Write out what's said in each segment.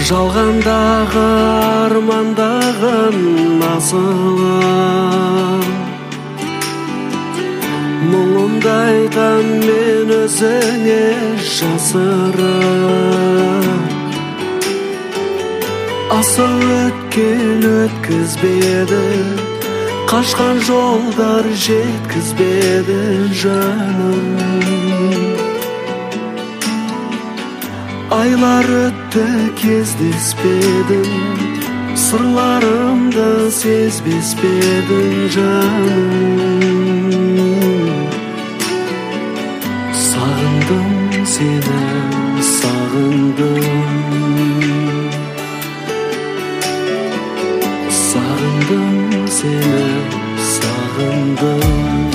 жалғандағы армандаған асылым, мұңымды айтам мен өзіңе жасырып. Асыл өткен өткізбеді, қашқан жолдар жеткізбеді жаным. Айлар өтті кездеспедің, сырларымды сезбес пе едің жаным. Сағындым сені, сағындым. Сағындым сені, сағындым.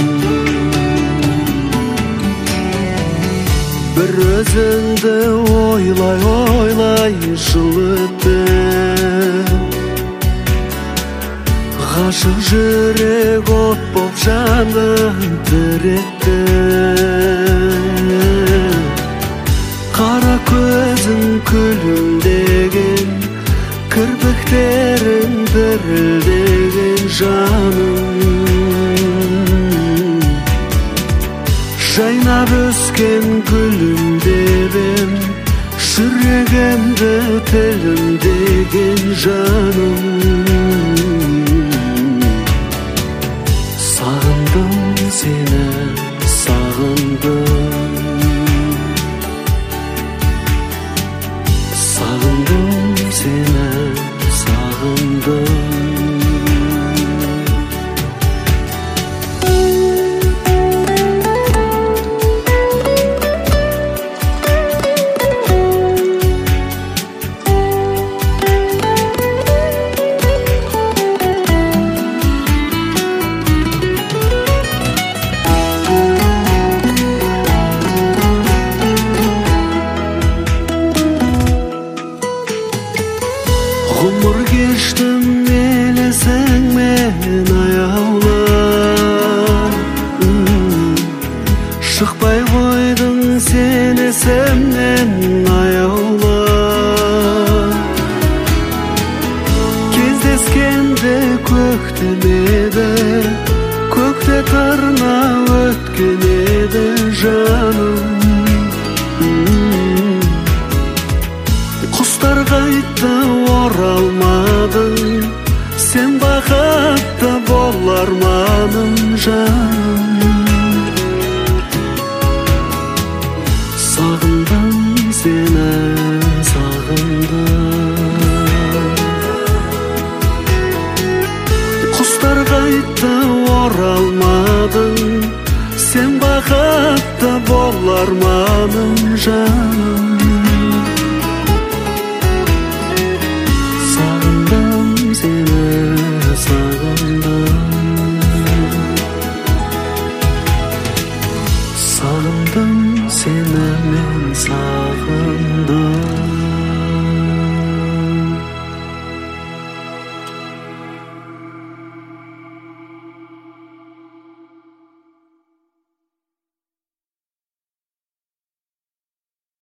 Bir özіңді ойлай жыл өтті, ғашық жүрек от боп жанын тіретті. Қара көзің күлімдеген, кірпіктерің дірілдеген жаным. Жайнап өскен гүлімдерім, жүрегімді тілімдеген жаным. Сағындым сені, сағындым. Сағындым сені, сағындым. Ғұмыр кештім елесіңмен аяулап, шықпай қойдың сен есімнен аяулап. Кездескенде көктем еді, көкте тырна өткен еді жаным. Құстар қайтты оралмадың, сен бақытты болар маным жаным. Сағындым сені, сағындым. Құстар қайтты оралмадың, сен бақытты болар маным жаным.